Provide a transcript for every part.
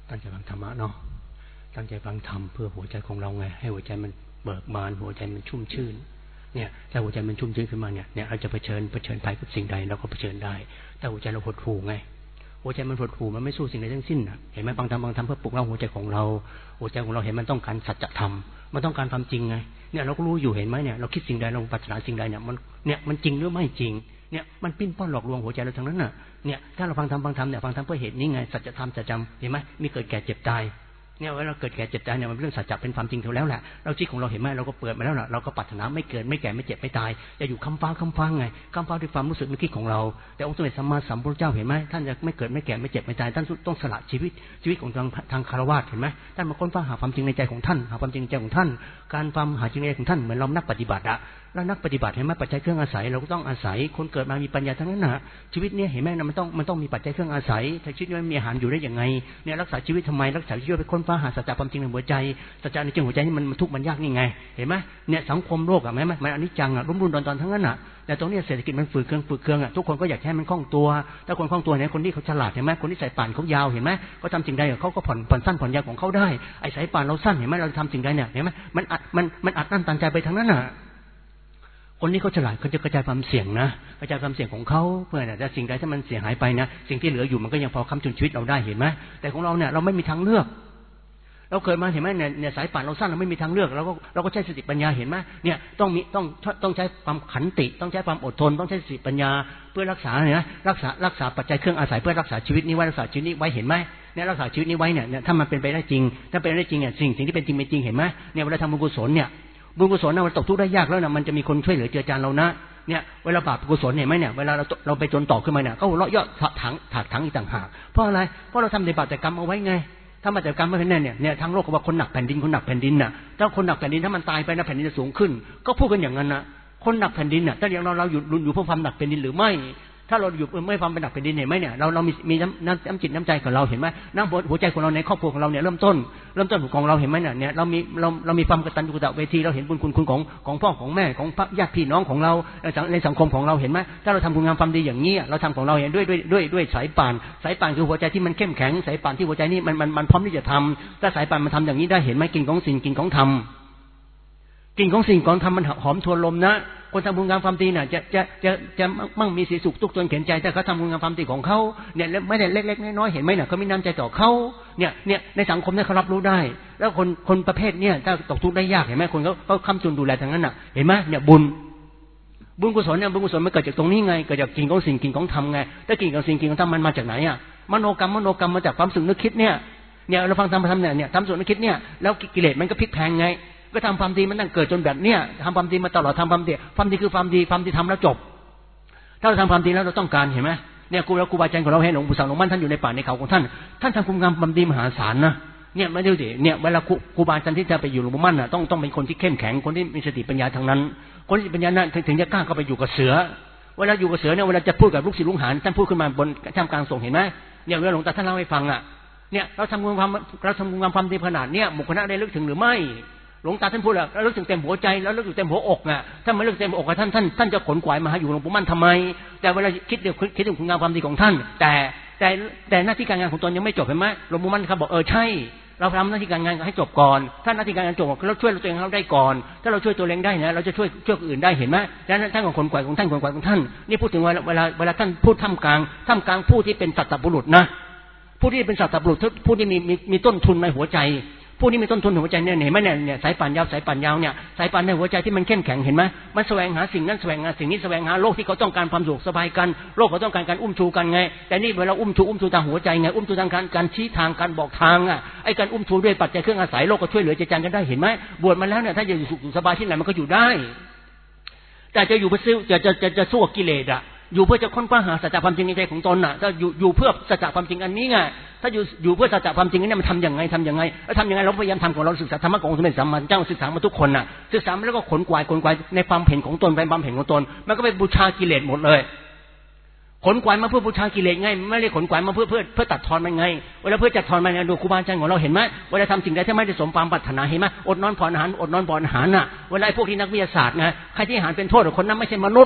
ตั้งใจฟังธรรมะเนาะตั้งใจฟังธรรมเพื่อหัวใจของเราไงให้หัวใจมันเบิกบานหัวใจมันชุ่มชื่นเนี่ยถ้าหัวใจมันชุ่มชื้นขึ้นมาเนี่ยเราจะเผชิญภัยกับสิ่งใดเราก็เผชิญได้ถ้าหัวใจเราหดหู่ไงหัวใจมันหดหู่มันไม่สู้สิ่งใดทั้งสิ้นเห็นไหมฟังธรรมเพื่อปลุกเราหัวใจของเราเห็นมันต้องการสัจธรรมมันต้องการความจริงไงเนี่ยเราก็รู้อยู่เห็นไหมเนี่ยเราคิดสิ่งใดเราปรารถนาสิ่งใดเนี่ยมันจริงหรือไม่จริงเนี่ยมันปิ้นป้อนหลอกลวงหัวใจเราทั้งนั้นน่ะเนี่ยถ้าเราฟังธรรมเนี่ยฟังธรรมเพื่อเหตุนี้ไงสัจธรรมสัจธรรมเห็นไหมมีเกิดแก่เจ็บตายเนี่ยเวลาเกิดแก่เจ็บตายเนี่ยมันเป็นเรื่องสัจจะเป็นความจริงเท่าแล้วแหละเราจิตของเราเห็นไหมเราก็เปิดมาแล้วล่ะเราก็ปรารถนาไม่เกิดไม่แก่ไม่เจ็บไม่ตายจะอยู่คำฟ้าไงคำฟ้าด้วยความรู้สึกนึกคิดของเราแต่องค์สมเด็จสัมมาสัมพุทธเจ้าเห็นไหมท่านจะไม่เกิดไม่แก่ไม่เจ็บไม่ตายท่านต้องสละชีวิตของทางคารวะเห็นไหมท่านมาค้นคว้าหาความจริงในใจของท่านหาความจริงในใจของท่านการฟังหาจริงในใจของท่านเหมือนเรานักปฏิบัติอะแล้วนักปฏิบัติเห็นไหมปัจจัยเครื่องอาศัยเราก็ต้องอาศัยคนเกิดมามีปัญญาทั้งนั้นนะชีวิตนี้เห็นไหมมันต้องมีปัจจัยเครื่องอาศัยถ้าชีวิตไม่มีอาหารอยู่ได้ยังไงเนี่ยรักษาชีวิตทำไมรักษาชีวิตไปค้นคว้าหาสัจจะความจริงในหัวใจสัจจะในจริงหัวใจนี่มันทุกข์มันยากนี่ไงเห็นไหมเนี่ยสังคมโลกอะไหมมันอนิจจังอะรุ่มตอนทั้งนั้นอะแต่ตรงนี้เศรษฐกิจมันฝืดเครื่องอะทุกคนก็อยากให้มันคล่องตัวถ้าคนคล่องตัวเนี่ยคนที่เขาฉลาดเห็นไหมคนที่สายป่านเขายาวเห็นไหมเขาทำสิ่งใดเขาก็ผ่อนสั้นผ่อนยาวของเขาได้ไอ้สายป่านเราสั้นเห็นไหมเราทำสิ่งใดเนี่ยเห็นไหมมันอัดอั้นตันใจไปทั้งนั้นอะคนนี้เขาฉลาดเขาจะกระจายความเสี่ยงนะกระจายความเสี่ยงของเขาเพื่อแต่สิ่งใดถ้ามันเสียหายไปนะสิ่งที่เหลืออยู่มันก็ยังพอค้ำจุนชีวิตเราได้เห็นไหมแต่ของเราเนี่ยเราไม่มีทางเลือกเราเกิดมาเห็นไหมเนี่ยสายป่านเราสั้นเราไม่มีทางเลือกเราก็ใช้สติปัญญาเห็นไหมเนี่ยต้องใช้ความขันติต้องใช้ความอดทนต้องใช้สติปัญญาเพื่อรักษาเนี่ยรักษาปัจจัยเครื่องอาศัยเพื่อรักษาชีวิตนี้ไว้รักษาชีวิตนี้ไว้เห็นไหมเนี่ยรักษาชีวิตนี้ไว้เนี่ยถ้ามันเป็นไปได้จริงถ้าเป็นได้จริงเนี่ยสิ่งที่เป็นจริงเป็นจริงเห็นไหมเนี่ยเวลาทำบุญกุศลเนี่ยบุญกุศลมันตกทุกข์ได้ยากแล้วนะมันจะมีคนช่วยเหลือเจือจานเรานะเนี่ยเวลาบาปกุศลเห็นไหมเนี่ยเวลาเราไปจนต่อขึ้นมาเนี่ยก็เลาะยอดถังอีกต่างหากเพราะอะไรเพราะเราทำในบาปแต่กรรมเอาไว้ไงถ้ามาแต่กรรมไม่เป็นเนี่ยทั้งโลกก็ว่าคนหนักแผ่นดินน่ะถ้าคนหนักแผ่นดินถ้ามันตายไปนะแผ่นดินจะสูงขึ้นก็พูดกันอย่างนั้นนะคนหนักแผ่นดินน่ะถ้าอย่างเราอยู่เพื่อความหนักแผ่นดินหรือไม่ถ้าเราอยู่ไม่ความเป็นหนักแผ่นดินเห็นไหมเนี่ยเรามีน้ำจิตน้ำใจของเราเห็นไหมน้ำหัวใจของเราในครอบครัวของเราเนี่ยเริ่มต้นของเราเห็นไหมเนี่ยเรามีความกตัญญูกตเวทีเราเห็นบุญคุณของพ่อของแม่ของญาติพี่น้องของเราในสังคมของเราเห็นไหมถ้าเราทำคุณงามความดีอย่างนี้เราทำของเราเห็นด้วยสายป่านคือหัวใจที่มันเข้มแข็งสายป่านที่หัวใจนี่มันพร้อมที่จะทำถ้าสายป่านมันทำอย่างนี้ได้เห็นไหมกลิ่นของศีลกลิ่นของธรรมกลิ่นของสิ่งของธรรมมันหอมทวนลมนะคนทำคุณงามความดีน่ะจะมั่งมีสีสุขทุกข์จนเข็นใจแต่เขาทำคุณงามความดีของเขาเนี่ยไม่ได้เล็กๆน้อยๆเห็นไหมเนี่ยเขามีน้ำใจต่อเขาเนี่ยในสังคมเนี่ยเขารับรู้ได้แล้วคนประเภทเนี่ยถ้าตกทุกข์ได้ยากเห็นไหมคนเขาค้ำจุนดูแลทางนั้นน่ะเห็นไหมเนี่ยบุญกุศลเนี่ยบุญกุศลมันเกิดจากตรงนี้ไงเกิดจากกลิ่นของสิ่งกลิ่นของธรรมไงแต่กลิ่นของสิ่งกลิ่นของธรรมมันมาจากไหนอ่ะมโนกรรมมาจากความสึกนึกคิดเนี่ยเราฟังธรรมเนี่ยทำส่วนนึกคิดเนี่ยแล้วกิเลสมันก็พลิกแพลงไงก็ทำความดีมันตั้งเกิดจนแบบเนี้ยทำความดีมาตลอดทำความดีคือความดีทำแล้วจบถ้าเราทำความดีแล้วเราต้องการเห็นไหมเนี่ยครูบาอาจารย์ของเราให้หลวงปู่สั่งหลวงมั่นท่านอยู่ในป่าในเขาของท่านทำคุณงามความดีมหาศาลนะเนี่ยไม่ได้ดิเนี่ยเวลาครูบาอาจารย์ที่จะไปอยู่หลวงปู่มั่นน่ะต้องเป็นคนที่เข้มแข็งคนที่มีสติปัญญาทางนั้นคนที่ปัญญานั้นถึงจะกล้าเข้าไปอยู่กับเสือเวลาอยู่กับเสือเนี่ยเวลาจะพูดกับลูกศิษย์ลูกหาท่านพูดขึ้นมาบนท่ามกลางสงฆ์เห็นไหมเนี่ยเวลาหลวงตาท่านเล่าให้ฟังอ่ะเนี่ยเราทำคุณงามความดีขนาดเนี้ยหมู่คณะได้ลึกถึงหรือไม่หลวงตาท่านพูดแล้วลึกถึงเต็มหัวใจแล้วลึกถึงเต็มหัวอกน่ะถ้าไม่ลึกเต็มอกท่านจะขนขวายมาหาอยู่หลวงปู่มั่นทำไมแต่เวลาคิดถึงคุณงามความดีของท่านแต่หน้าที่การงานของตนยังไม่จบเห็นไหมหลวงปู่มั่นเขาบอกใช่เราทำหน้าที่การงานให้จบก่อนถ้าหน้าที่การงานจบเราช่วยตัวเองเราได้ก่อนถ้าเราช่วยตัวเองได้นะเราจะช่วยคนอื่นได้เห็นไหมดังนั้นท่านของขนขวายของท่านนี่พูดถึงเวลาท่านพูดท่ามกลางผู้ที่เป็นสัตตบุรุษนะผู้ที่เป็นสัตตบุรุษผู้ที่มีต้นทุนในหัวใจผู้นี้มีต้นทุนหัวใจเนี่ยเห็นไหมเนี่ยสายป่านยาวเนี่ยสายป่านในหัวใจที่มันเข้มแข็งเห็นไหมมันแสวงหาสิ่งนั้นแสวงหาสิ่งนี้แสวงหาโลกที่เขาต้องการความสุขสบายกันโลกเขาต้องการการอุ้มชูกันไงแต่นี่เวลาอุ้มชูทางหัวใจไงอุ้มชูทางการชี้ทางการบอกทางอ่ะไอ้การอุ้มชูด้วยปัจจัยเครื่องอาศัยโลกก็ช่วยเหลือใจกันได้เห็นไหมบวชมาแล้วเนี่ยถ้าจะอยู่สุขสบายที่ไหนมันก็อยู่ได้แต่จะอยู่เพื่อจะสู้กิเลสอ่ะอยู่เพื่อจะค้นคว้าหาสัจธรรมจริงในใจของตนน่ะถ้าอยู่เพื่อสัจธรรมจริงอันนี้ไงถ้าอยู่เพื่อสัจธรรมจริงนี่มันทำยังไงแล้วทำยังไงเราพยายามทำของเราศึกษาธรรมะของสมเด็จสัมมาสัมพุทธเจ้าศึกษามาทุกคนน่ะศึกษาแล้วก็ขนกวายในความเห็นของตนไปความเห็นของตนมันก็ไปบูชากิเลสหมดเลยขนกวายมาเพื่อบูชากิเลสไงไม่ได้ขนกวายมาเพื่อตัดทอนมันไงเวลาเพื่อจัดทอนมันดูครูบาอาจารย์ของเราเห็นไหมเวลาทำสิ่งใดที่ไม่ได้สมความปรารถนาเห็นไหมอดนอนผ่อนอาหารน่ะเวลาไอ้พวกที่นักวิทยาศาสตร์ไงใครที่อาหารเป็นโทษคนนั้นไม่ใช่มนุษย์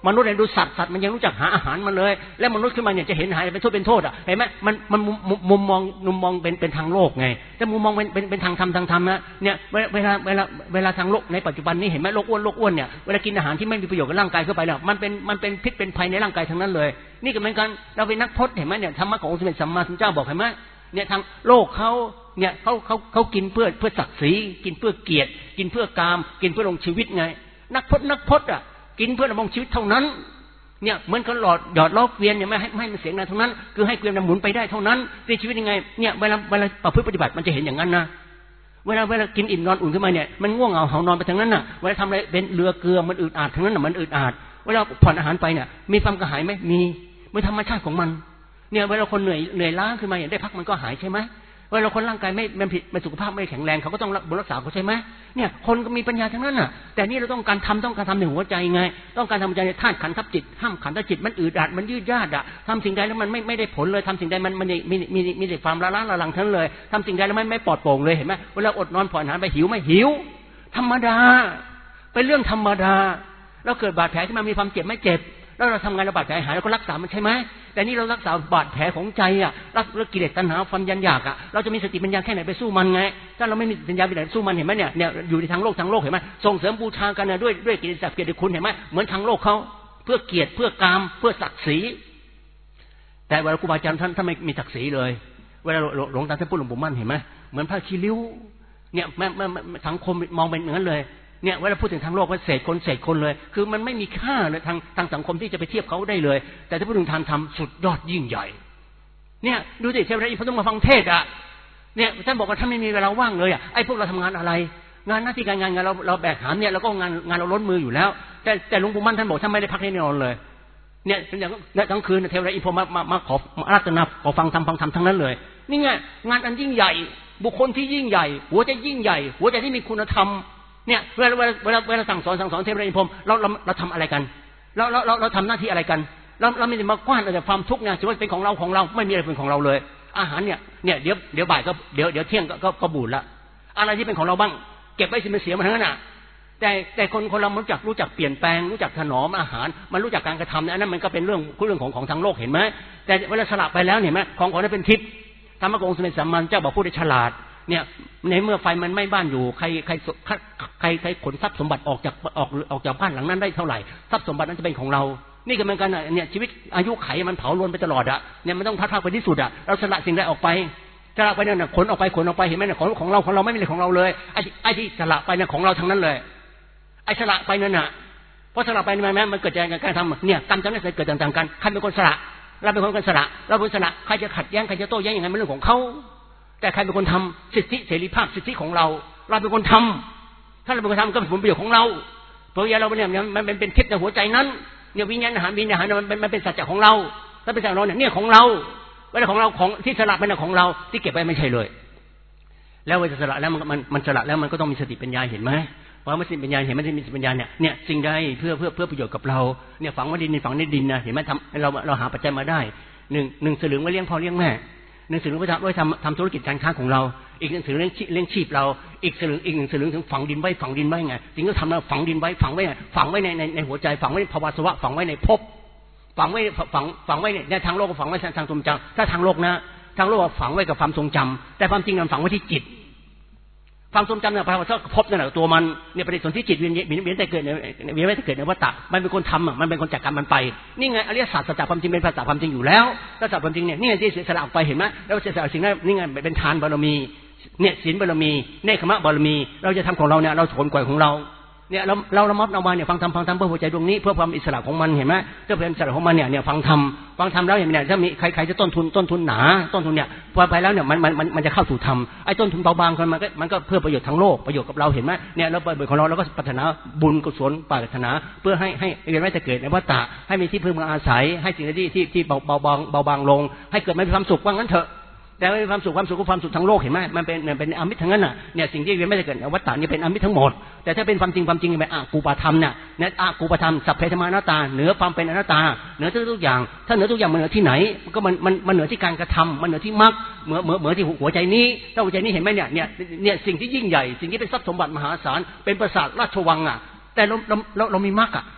มนุษย์เนี่ยดูสัตว์มันยังรู้จักหาอาหารมันเลยแล้วมนุษย์ขึ้นมาเนี่ยจะเห็นหายเป็นโทษอ่ะเห็นไหมมันมุมมองเป็นทางโลกไงแต่มุมมองเป็นทางธรรมนะเนี่ยเวลาทางโลกในปัจจุบันนี้เห็นไหมโรคอ้วนเนี่ยเวลากินอาหารที่ไม่มีประโยชน์กับร่างกายเข้าไปแล้วมันเป็นพิษเป็นภัยในร่างกายทั้งนั้นเลยนี่ก็เหมือนกันเราเป็นนักพจน์เห็นไหมเนี่ยธรรมะขององค์สมเด็จสัมมาสัมพุทธเจ้าบอกเห็นไหมเนี่ยทางโลกเขากินเพื่อศักดิ์ศรีกินเพื่อเกียรติกินเพื่อกามกินเพื่อลงชีวิตไงนักพจน์อ่ะกินเพื่อดำรงชีวิตเท่านั้นเนี่ยเหมือนกับหยอดล้อเกวียนเนี่ยไม่ให้มันเสียงดังเท่านั้นคือให้เกวียนหมุนไปได้เท่านั้นในชีวิตยังไงเนี่ยเวลาประพฤติปฏิบัติมันจะเห็นอย่างนั้นนะเวลากินอิ่มนอนอุ่นขึ้นมาเนี่ยมันง่วงเหงาหานอนไปทั้งนั้นน่ะเวลาทำอะไรเป็นเรือเกลือมันอึดอัดทั้งนั้นน่ะมันอึดอัดเวลาผ่อนอาหารไปเนี่ยมีความกระหายไหมมีมันธรรมชาติของมันเนี่ยเวลาคนเหนื่อยล้าขึ้นมาอย่างได้พักมันก็หายใช่ไหมเวลาคนร่างกายไม่ผิดสุขภาพไม่แข็งแรงเขาก็ต้องรักษาเขาใช่ไหมเนี่ยคนก็มีปัญญาทั้งนั้นน่ะแต่นี่เราต้องการทำในหัวใจไงต้องการทำใจในธาตุขันธ์ทับจิตห้ามขันธ์ทับจิตมันอึดอัดมันยืดยาดอ่ะทำสิ่งใดแล้วมันไม่ได้ผลเลยทำสิ่งใดมันมีแต่ความละลังทั้งเลยทำสิ่งใดแล้วไม่ปลอดโปร่งเลยเห็นไหมเวลาอดนอนผ่อนอาหารไปหิวไหมหิวธรรมดาเป็นเรื่องธรรมดาเราเกิดบาดแผลที่มันมีความเจ็บไม่เจ็บแล้วเราทำงานระบาดแผลหายเราก็รักษามันใช่ไหมแต่นี่เรารักษาบาดแผลของใจอ่ะรักกิเลสตัณหาความยันอยากอ่ะเราจะมีสติปัญญาแค่ไหนไปสู้มันไงถ้าเราไม่มีปัญญาไปไหนสู้มันเห็นไหมเนี่ยอยู่ในทางโลกเห็นไหมส่งเสริมบูชากันด้วยกิเลสศักดิ์เกียรติคุณเห็นไหมเหมือนทางโลกเขาเพื่อเกียรติเพื่อกามเพื่อศักดิ์ศรีแต่เวลาครูบาอาจารย์ท่านไม่มีศักดิ์ศรีเลยเวลาหลวงตาท่านพูดหลวงปู่มั่นเห็นไหมเหมือนผ้าขี้ริ้วเนี่ยสังคมมองเป็นอย่างนั้นเลยเนี่ยเวลาพูดถึงทางโลกว่าเศษคนเลยคือมันไม่มีค่าเลยทางสังคมที่จะไปเทียบเขาได้เลยแต่ถ้าพูดถึงทางธรรมสุดยอดยิ่งใหญ่เนี่ยดูสิเทวดาอินทร์ต้องมาฟังเทศอ่ะเนี่ยท่านบอกว่าท่านไม่มีเวลาว่างเลยอ่ะไอ้พวกเราทำงานอะไรงานหน้าที่การงานเราแบกหามเนี่ยเราก็งานเราล้นมืออยู่แล้วแต่หลวงปู่มั่นท่านบอกท่านไม่ได้พักให้นอนเลยเนี่ยอย่างกลางคืนเทวดาอินทร์มาขออาราธนาขอฟังธรรมทั้งนั้นเลยนี่ไงงานอันยิ่งใหญ่บุคคลที่ยิ่งใหญ่หัวใจยิ่งใหญ่หัวใจที่มีคุณธรรมเนี่ยเวลาสั่งสอนเทพอินทร์เราทำอะไรกันเราทำหน้าที่อะไรกันเราไม่ได้มากว้านแต่ความทุกข์เนี่ยถือว่าเป็นของเราไม่มีอะไรเป็นของเราเลยอาหารเนี่ยเดี๋ยวบ่ายก็เดี๋ยวเที่ยงก็บูดละอะไรที่เป็นของเราบ้างเก็บไว้สิมันเสียมาทั้งนั้นน่ะแต่คนเรารู้จักเปลี่ยนแปลงรู้จักถนอมอาหารมันรู้จักการกระทำเนี่ยนั่นมันก็เป็นเรื่องของทางโลกเห็นไหมแต่เวลาสละไปแล้วเห็นไหมของนั้นเป็นทิพย์ธรรมะขององค์สมเด็จสัมมาสัมพุทธเจ้าบอกพูดได้ฉลาดเนี่ยในเมื่อไฟมันไหม้บ้านอยู่ใครขนทรัพย์สมบัติออกจากบ้านหลังนั้นได้เท่าไหร่ทรัพย์สมบัตินั้นจะเป็นของเรานี่ก็เหมือนกันเนี่ยชีวิตอายุไขมันเผาลนไปตลอดอ่ะเนี่ยมันต้องพัดพาไปที่สุดอ่ะเราสละสิ่งใดออกไปสละไปเนี่ยขนออกไปเห็นไหมเนี่ยของเราไม่มีอะไรของเราเลยไอ้ที่สละไปเนี่ยของเราทั้งนั้นเลยไอ้สละไปนั่นน่ะเพราะสละไปมันเกิดจากการทำเนี่ยกรรมจำเนี่ยเกิดต่างๆกันใครเป็นคนสละเราเป็นคนสละเราเป็นสละใครจะขัดแย้งใครจะโต้แย้งอย่างนั้นเป็นเรื่องของเขาแต่ใครเป็นคนทำสิทธิเสรีภาพสิทธิของเราเป็นคนทำถ้าเราเป็นคนทำก็เป็นผลประโยชน์ของเราเพราะเราเนี่ยมันเป็นทิพย์ในหัวใจนั้นเนี่ยวิญญาณอาหารมันเป็นสัจจะของเราถ้าเป็นสัจจะของเราเนี่ยของเราเวลาของเราของที่สละไปเนี่ยของเราที่เก็บไว้ไม่ใช่เลยแล้วเวลาสละแล้วมันสละแล้วมันก็ต้องมีสติปัญญาเห็นไหมเพราะมันสติปัญญาเห็นมันจะมีสติปัญญาเนี่ยสิ่งใดเพื่อประโยชน์กับเราเนี่ยฝังไว้ดินนะเห็นไหมเราหาปัจจัยมาได้หนึ่งสลึงไว้เลี้ยงพ่อเลี้ยงแม่หนึ่งสลึงไว้ทำธุรกิจการค้าของเราอีกหนึ่งสลึงเลี้ยงชีพเราอีกหนึ่งสลึงถึงฝังดินไว้ไงสิ่งที่ทำเราฝังดินไว้ฝังไว้ในหัวใจฝังไว้ในภาวะสวะฝังไว้ในภพฝังไว้ในทางโลกฝังไว้ทางทรงจำถ้าทางโลกนะทางโลกฝังไว้กับความทรงจำแต่ความจริงมันฝังไว้ที่จิตความทรงจำเนี่ยภาวะภพนั่นแหละตัวมันเนี่ยปฏิสนธิจิตเวียนแต่เกิดในวัฏฏะมันเป็นคนทำมันเป็นคนจัดการมันไปนี่ไงอริยสัจสัจความจริงเป็นภาษาความจริงอยู่แล้วถ้าสัจความจริงเนี่ยนี่ไงที่เสียสละออกไปเห็นไหมแล้วเสียสละสิ่งนั้นนี่ไงเป็นทานบารมีเนี่ยศีลบารมีเนคขมะบารมีเราจะทำของเราเนี่ยเราขนกวยของเราเนี่ยเราละมัดเอามาเนี่ยฟังธรรมเพื่อหัวใจดวงนี้เพื่อความอิสระของมันเห็นไหมเพื่อเป็นอิสระของมันเนี่ยฟังธรรมแล้วอย่างเนี่ยถ้ามีใครจะต้นทุนหนาต้นทุนเนี่ยพอไปแล้วเนี่ยมันจะเข้าสู่ธรรมไอ้ต้นทุนเบาบางมันก็เพื่อประโยชน์ทั้งโลกประโยชน์กับเราเห็นไหมเนี่ยเราประโยชน์ของเราก็ปรารถนาบุญกุศลปรารถนาเพื่อให้เวียนว่ายแต่เกิดในวัฏฏะให้มีที่พึ่งอาศัยให้สิ่งที่เบาบางลงให้เกิดมีความสุขว่างั้นเถอะแต่ไม่มีความสุขก็ความสุขทั้งโลกเห็นไหมมันเป็นอมิตรทั้งนั้นน่ะเนี่ยสิ่งที่ไม่ได้เกิดวัฏฏะนี่เป็นอมิตรทั้งหมดแต่ถ้าเป็นความจริงเป็นอากูปาธรรมเนี่ยอากูปาธรรมสัพเพธรรมานัตตาเหนือความเป็นอนัตตาเหนือทุกอย่างถ้าเหนือทุกอย่างมันเหนือที่ไหนก็มันเหนือที่การกระทำมันเหนือที่มรรคเหนือที่หัวใจนี้ถ้าหัวใจนี้เห็นไหมเนี่ยสิ่งที่ยิ่งใหญ่สิ่งที่เป็นทรัพย์สมบัติมหาศาลเป็นปราสาทราชวังอ่ะแต่เรามีมรรคอ่ะเ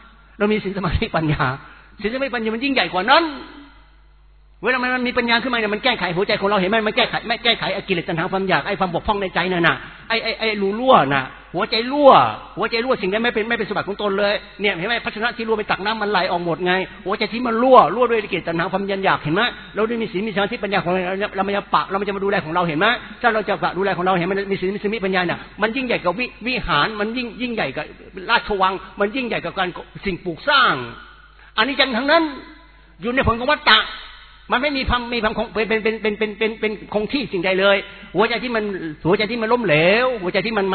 เรามีศีลสมาธิปัญญาศีลสมาธิปัญญามันยิ่งใหญ่กว่านั้นเวลามันมีปัญญาขึ้นมาเนี่ยมันแก้ไขหัวใจของเราเห็นไหมมันแก้ไขกิเลสตัณหาความอยากไอ้ความบกพร่องในใจนั่นน่ะไอ้รูรั่วน่ะหัวใจรั่วสิ่งนั้นไม่เป็นสมบัติของตนเลยเนี่ยเห็นไหมภาชนะที่รั่วไปตักน้ำมันไหลออกหมดไงหัวใจที่มันรั่วด้วยกิเลสตัณหาความอยากเห็นไหมเราได้มีศีลมีสมาธิปัญญาของเรามันจะปะเราจะมาดูแลของเราเห็นไหมถ้าเราจะดูแลของเราเห็นมันมีศีลมีสมาธิปัญญาเนี่ยมันยิ่งใหญ่กว่าวิหารมันยิ่งใหญ่กับราชวังมันยิ่งใหญ่กับการสิ่งปลูกสร้างอันนี้จังทั้งนั้นอยู่ในผลของวัฏฏะมันไม่มีความคงเป็นคงที่สิ่งใดเลยหัวใจที่มันล้มเหลวหัวใจที่มัน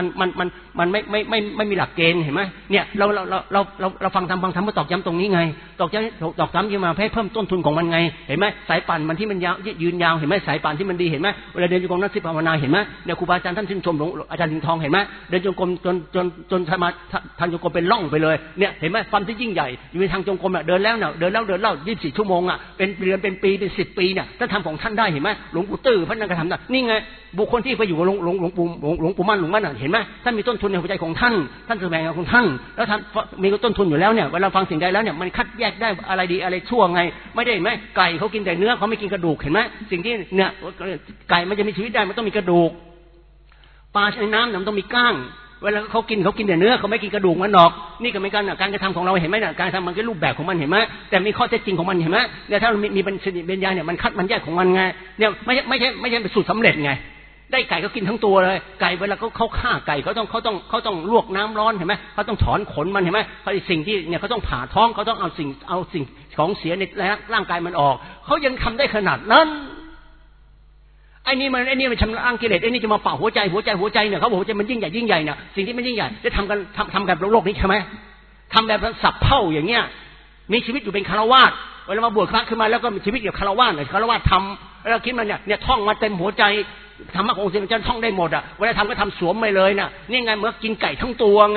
ไม่มีหลักเกณฑ์เห็นไหมเนี่ยเราฟังธรรมมาตอกย้ำตรงนี้ไงตอกย้ำที่มาเพิ่มต้นทุนของมันไงเห็นไหมสายป่านมันที่มันยืนยาวเห็นไหมสายป่านที่มันดีเห็นไหมเวลาเดินจงกรมนั่งสมาธิภาวนาเห็นไหมเนี่ยครูบาอาจารย์ท่านชื่นชมหลวงอาจารย์สิงห์ทองเห็นไหมเดินจงกรมจนทางจงกรมเป็นล่องไปเลยเนี่ยเห็นไหมความที่ยิ่งใหญ่อยู่ในทางจงกรมเดินแล้ว24 ชั่วโมงเป็นเดือนเป็นปีเป็น10 ปีเนี่ยท่านทำของท่านได้เห็นไหมหลวงปู่ตื้อท่านนั่งกระทำได้นี่ไงบุคคลที่ไปอยู่กับหลวงปู่มั่นเห็นไหมท่านมีต้นทุนในหัวใจของท่านแสดงของท่านแล้วท่านมีต้นทุนอยู่แล้วเนี่ยเวลาฟังสิ่งใดแล้วเนี่ยมันคัดแยกได้อะไรดีอะไรชั่วไงไม่ได้เห็นไหมไก่เขากินแต่เนื้อเขาไม่กินกระดูกเห็นไหมสิ่งที่เนี่ยไก่มันจะมีชีวิตได้มันต้องมีกระดูกปลาในน้ำมันต้องมีก้างเวลาเขากินแต่เนื้อเขาไม่กินกระดูกมันหรอกนี่ก็เหมือนกันการกระทำของเราเห็นไหมเนี่ยการทำมันก็รูปแบบของมันเห็นไหมแต่มีข้อเท็จจริงของมันเห็นไหมเนี่ยถ้ามีปัญญาเนี่ยมันคัดมันแยกของมันไงเนี่ยไม่ใช่เป็นสูตรสำเร็จไงได้ไก่ก็กินทั้งตัวเลยไก่เวลาเขาฆ่าไก่เขาต้องลวกน้ำร้อนเห็นไหมเขาต้องถอนขนมันเห็นไหมเขาสิ่งที่เนี่ยเขาต้องผ่าท้องเขาต้องเอาสิ่งของเสียในร่างกายมันออกเขายังทำได้ขนาดนั้นไอ้นี่มันชำระกิเลสไอ้นี่จะมาเป่าหัวใจเนี่ยเขาบอกหัวใจมันยิ่งใหญ่เนี่ยสิ่งที่มันยิ่งใหญ่จะทำกันโลกนี้ใช่ไหมทำแบบสับเผ่าอย่างเงี้ยมีชีวิตอยู่เป็นคฤหัสถ์เวลามาบวชพระขึ้นมาแล้วก็มีชีวิตอยู่คฤหัสถ์ทำแล้วคิดมันเนี่ยท่องมาเต็มหัวใจธรรมะขององค์เสด็จท่องได้หมดอ่ะเวลาทำก็ทำสวมไปเลยนะนี่ไงเมื่อกินไก่ทั้งตัวไง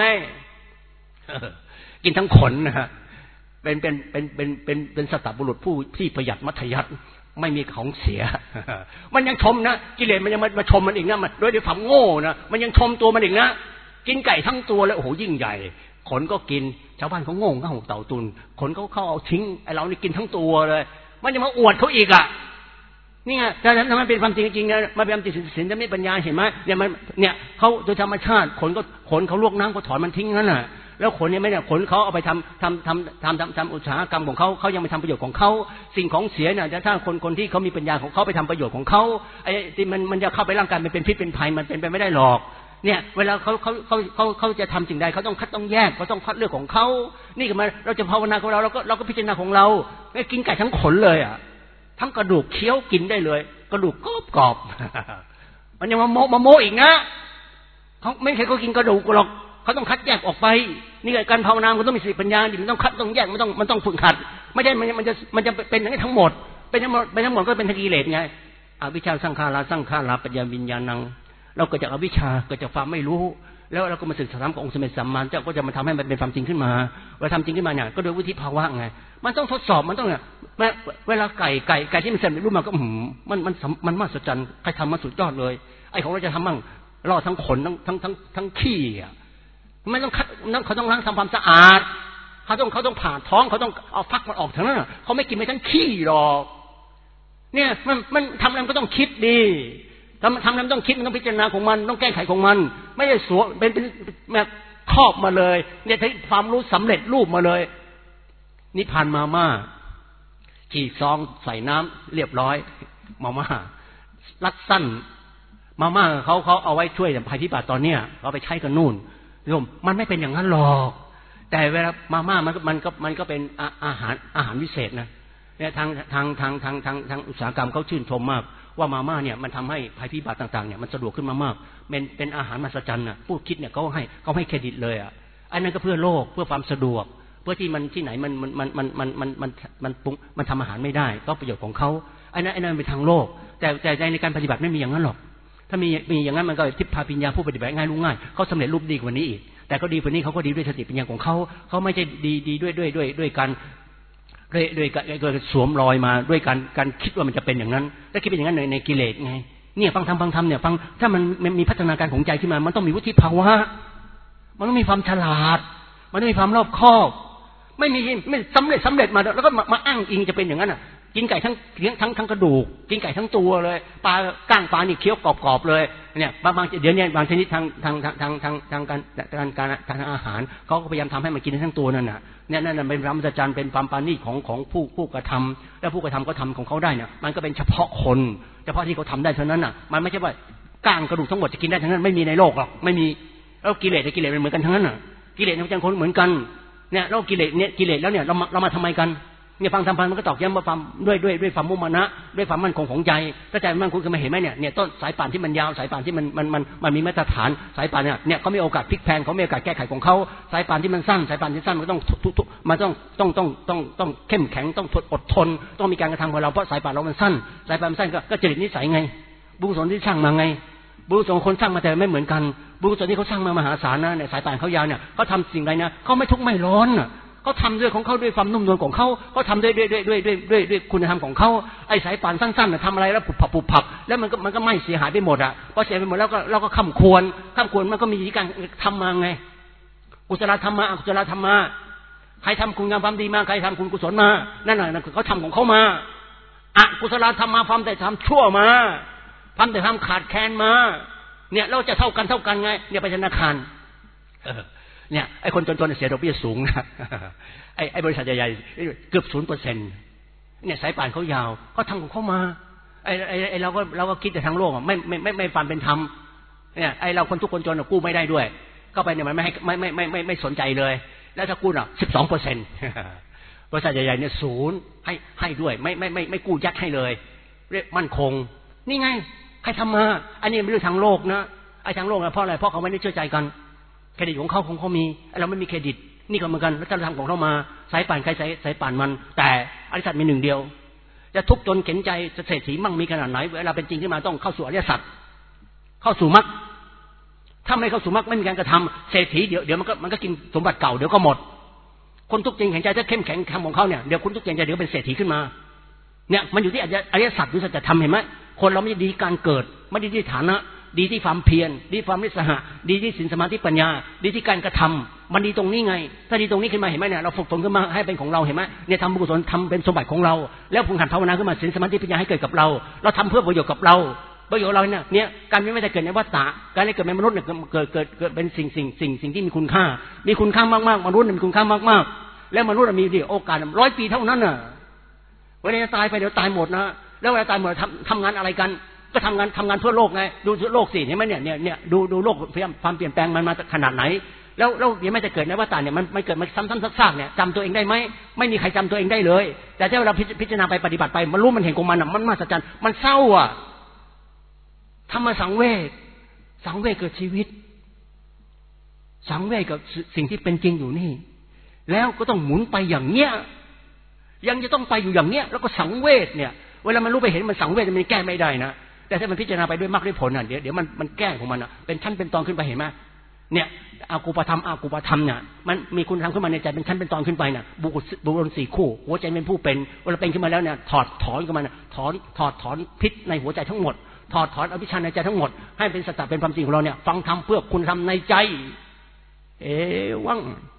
กินทั้งขนนะฮะเป็นสัตบุรุษผู้ที่ประหยัดมัธยัสถ์ไม่มีของเสียมันยังชมนะกิเลสมันยังมาชมมันอีกนะมันด้วยความโง่นะมันยังชมตัวมันอีกนะกินไก่ทั้งตัวเลยโอ้โหยิ่งใหญ่ขนก็กินชาวบ้านเขาโง่เขาเต่าตุนขนเขาเอาทิ้งไอ้เรานี่กินทั้งตัวเลยมันยังมาอวดเขาอีกอ่ะนี่ไงแต่ถ้ามันเป็นความจริงจริงนะมันเป็นความจริงศีลจะไม่ปัญญาเห็นไหมเนี่ยเขาโดยธรรมชาติขนเขาลวกน้ำก็ถอนมันทิ้งนั่นน่ะแล้วขนเนี่ยไม่เนี่ยขนเขาเอาไปทำอุตสาหกรรมของเขายังไปทำประโยชน์ของเขาสิ่งของเสียเนี่ยถ้าคนที่เขามีปัญญาของเขาไปทำประโยชน์ของเขาไอ้ที่มันจะเข้าไปร่างกายมันเป็นพิษเป็นภัยมันเป็นไปไม่ได้หรอกเนี่ยเวลาเขาจะทำสิ่งใดเขาต้องแยกเขาต้องคัดเลือกของเขานี่ก็มาเราจะภาวนาของเราก็พิจารณาของเราไม่กินไก่ทั้งขนเลยอ่ะทั้งกระดูกเคี้ยวกินได้เลยกระดูกกรอบมันยังมาโมอีกนะเขาไม่เคยเขากินกระดูกหรอกเขาต้องคัดแยกออกไปนี่การภาวนามันต้องมีสติปัญญาดิมันต้องคัดต้องแยกมันต้องฝึกหัดไม่ใช่มันจะเป็นอย่างนี้ทั้งหมดเป็นทั้งหมดก็เป็นกิเลสไงอวิชชาสังขาราปัญญาวิญญาณังเราเกิดจากอวิชชาเกิดจากความไม่รู้แล้วเราก็มาศึกษาธรรมขององค์สมเด็จสัมมาสัมพุทธเจ้าก็จะมาทำให้มันเป็นความจริงขึ้นมาเวลาทำจริงขึ้นมาเนี่ยก็โดยวิธีภาวะไงมันต้องทดสอบมันต้องเนี่ยเวลาไก่ที่มันเสร็จรูปมาก็มันมหัศจรรย์ใครทำมาสุดยอดเลยไอ้ของเราจะทำบ้างรอดทั้งขนทั้งขี้อ่ะไม่ต้องคัดเขาต้องล้างทำความสะอาดเขาต้องผ่าท้องเขาต้องเอาฟักมันออกทั้งนั้นเขาไม่กินไปทั้งขี้หรอกเนี่ยมันทำอะไรก็ต้องคิดดีทำอะไรต้องคิดมันต้องพิจารณาของมันต้องแก้ไขของมันไม่ใช่สวเป็นแบบครอบมาเลยเนี่ยที่ความรู้สำเร็จรูปมาเลยนิพพานมาม่าฉีกซองใส่น้ำเรียบร้อยมาม่ารัดสั้นมาม่าเขาเอาไว้ช่วยภัยพิบัติตอนเนี้ยเขาไปใช้กันนู่นโยมมันไม่เป็นอย่างนั้นหรอกแต่เวลามาม่ามันก็เป็นอาหารวิเศษนะเนี่ยทางอุตสาหกรรมเขาชื่นชมมากว่ามาม่าเนี่ยมันทำให้ภัยพิบัติต่างๆเนี่ยมันสะดวกขึ้นมามากเป็นอาหารมหัศจรรย์น่ะผู้คิดเนี่ยเขาให้เครดิตเลยอ่ะอันนั้นก็เพื่อโลกเพื่อความสะดวกเพื่อที่มันที่ไหนมันทำอาหารไม่ได้ก็ประโยชน์ของเขาอันนั้นเป็นทางโลกแต่ในการปฏิบัติไม่มีอย่างนั้นหรอกถ้ามีอย่างนั้นมันก็ทิพพาปัญญาผู้ปฏิบัติง่ายรู้ง่ายเขาสำเร็จรูปดีกว่านี้อีกแต่ก็ดีกว่านี้เขาก็ดีด้วยสติปัญญาของเขาไม่ใช่ดีด้วยการสวมรอยมาด้วยการคิดว่ามันจะเป็นอย่างนั้นถ้าคิดเป็นอย่างนั้นในกิเลสไงเนี่ยฟังธรรมเนี่ยฟังถ้ามันมีพัฒนาการของใจขึ้นมามันต้องมีวุฒิภาวะมันต้องมีความฉลาดมันต้องมีความรอบคอบไม่มีไม่สำเร็จมาแล้วก็มาอ้างอิงจะเป็นอย่างนั้นอ่ะกินไก่ทั้งกระดูกกินไก่ทั้งตัวเลยปลาก้างปลานี่เคี้ยวกรอบๆเลยเนี่ยบางเดี๋ยวนี้บางชนิดทางการอาหารเขาก็พยายามทำให้มันกินทั้งตัวนั่นน่ะเนี่ยนั่นเป็นพระมจรรย์เป็นความปราณีตของผู้กระทำแล้วผู้กระทำก็ทำของเขาได้เนี่ยมันก็เป็นเฉพาะคนเฉพาะที่เขาทำได้เท่านั้นน่ะมันไม่ใช่ว่าก้างกระดูกทั้งหมดจะกินได้ทั้งนั้นไม่มีในโลกหรอกไม่มีแล้วกิเลสเป็นเหมือนกันทั้งนั้นน่ะกิเลสมันจะคนเหมือนกันเนี่ยเรากิเลสแล้วเนี่ยเรามาทำไมกันเนี่ยฟังธรรมมันก็ตอกย้ำว่าความด้วยความมุ่งมั่นด้วยความมั่นคงของใจถ้าใจมั่นคงคือมาเห็นไหมเนี่ยต้นสายป่านที่มันยาวสายป่านที่มันมีมาตรฐานสายป่านเนี่ยเขามีโอกาสพลิกแพลงเขามีโอกาสแก้ไขของเขาสายป่านที่มันสั้นสายป่านที่สั้นมันต้องมันต้องเข้มแข็งต้องอดทนต้องมีการกระทำของเราเพราะสายป่านเรามันสั้นสายป่านมันสั้นก็จริตนิสัยไงบุญกุศลที่สร้างมาไงบุญกุศลคนสร้างมาแต่ไม่เหมือนกันบุญกุศลที่เขาสร้างมามหาศาลนะเนี่ยสายป่านเขายาวเนี่ยเขาทำสิ่งใดนะเขาไม่ทุกข์ไม่ร้อนเขาทำด้วยของเขาด้วยความนุ่มนวลของเขาเขาทำด้วยคุณธรรมของเขาไอ้สายป่านสั้นๆทำอะไรแล้วปุบปับแล้วมันก็ไม่เสียหายไปหมดอ่ะพอเสียไปหมดแล้วก็เราก็ข้ามควรมันก็มีวิธีการทำมาไงกุศลธรรมะอกุศลธรรมะใครทำคุณงามความดีมาใครทำคุณกุศลมานั่นคือเขาทำของเขามาอกุศลธรรมมาความแต่ทำชั่วมาความแต่ทำขาดแคลนมาเนี่ยเราจะเท่ากันไงเนี่ยไปธนาคารเนี่ยไอ้คนจนๆเสียดอกเบี้ยสูงนะไอ้บริษัทใหญ่ๆเกือบ 0% เนี่ยสายป่านเขายาวเขาทำของเขามาไอ้เราก็คิดแต่ทางโลกไม่ฟันเป็นธรรมเนี่ยไอ้เราคนทุกคนจนกู้ไม่ได้ด้วยก็ไปเนี่ยมันไม่สนใจเลยแล้วถ้ากู้12% บริษัทใหญ่ๆเนี่ย0ให้ด้วยไม่กู้ยัดให้เลยเรียกมั่นคงนี่ไงใครทำมาอันนี้เป็นเรื่องทางโลกนะไอ้ทางโลกนะเพราะอะไรเพราะเขาไม่ได้เชื่อใจกันเครดิตของเขามีเราไม่มีเครดิตนี่ก็เหมือนกันวัฒนธรรมของเรามาสายป่านใครสายป่านมันแต่อริยสัจมีหนึ่งเดียวจะทุกข์จนเข็นใจจะเศรษฐีมั่งมีขนาดไหนเวลาเป็นจริงขึ้นมาต้องเข้าสู่อริยสัจเข้าสู่มรรคถ้าไม่เข้าสู่มรรคไม่มีการกระทำเศรษฐีเดี๋ยวมันก็กินสมบัติเก่าเดี๋ยวก็หมดคนทุกข์จริงเข็นใจถ้าเข้มแข็งทำของเขาเนี่ยเดี๋ยวคุณทุกข์จริงใจเดี๋ยวเป็นเศรษฐีขึ้นมาเนี่ยมันอยู่ที่อริยสัจหรือสัจธรรมเห็นไหมคนเราไม่ดีการเกิดไม่ดีที่ฐานะดีที่ความเพียรดีความนิสหะดีที่ศีลสมาธิปัญญาดีที่การกระทำมันดีตรงนี้ไงถ้าดีตรงนี้ขึ้นมาเห็นไหมเนี่ยเราฝึกฝนขึ้นมาให้เป็นของเราเห็นไหมเนี่ยทำบุญกุศลทำเป็นสมบัติของเราแล้วฝึกหัดภาวนาขึ้นมาศีลสมาธิปัญญาให้เกิดกับเราทำเพื่อประโยชน์กับเราประโยชน์เราเนี่ยการไม่ได้เกิดในวัฏฏะการได้เกิดเป็นมนุษย์เนี่ยเกิดเป็นสิ่งที่มีคุณค่ามากๆมนุษย์มีคุณค่ามากๆแล้วมนุษย์มีโอกาส100 ปีเท่านั้นน่ะเวลาจะตายไปเดี๋ยวตายหมดนะแล้วเวลาตายหมดทำงานอะไรกันก็ทำงานเพื่อโลกไงดูโลกสิเห็นไหมเนี่ยดูโลกพยายามความเปลี่ยนแปลงมันมาขนาดไหนแล้วยังไม่จะเกิดในวัฏฏะเนี่ยมันเกิดมาซ้ำซากเนี่ยจำตัวเองได้ไหมไม่มีใครจำตัวเองได้เลยแต่ถ้าเราพิจารณาไปปฏิบัติไปมันรู้มันเห็นของมันมันมหัศจรรย์มันเศร้าอ่ะธรรมสังเวชเกิดชีวิตสังเวชกับสิ่งที่เป็นจริงอยู่นี่แล้วก็ต้องหมุนไปอย่างเนี้ยยังจะต้องไปอยู่อย่างเนี้ยแล้วก็สังเวชเนี่ยเวลามันรู้ไปเห็นมันสังเวชมันแก้ไม่ได้นะแต่ถ้ามันพิจารณาไปด้วยมรรคด้วยผลน่ะเดี๋ยวมันแก้ของมันอ่ะเป็นชั้นเป็นตอนขึ้นไปเห็นไหมเนี่ยอากูปธรรมเนี่ยมันมีคุณธรรมขึ้นมาในใจเป็นชั้นเป็นตอนขึ้นไปน่ะบุคคล4คู่หัวใจเป็นผู้เป็นเวลาเป็นขึ้นมาแล้วเนี่ยถอดถอนขึ้นมาถอนพิษในหัวใจทั้งหมดถอดถอนอวิชชาในใจทั้งหมดให้เป็นสัจจะเป็นความจริงของเราเนี่ยฟังธรรมเพื่อคุณธรรมในใจวัง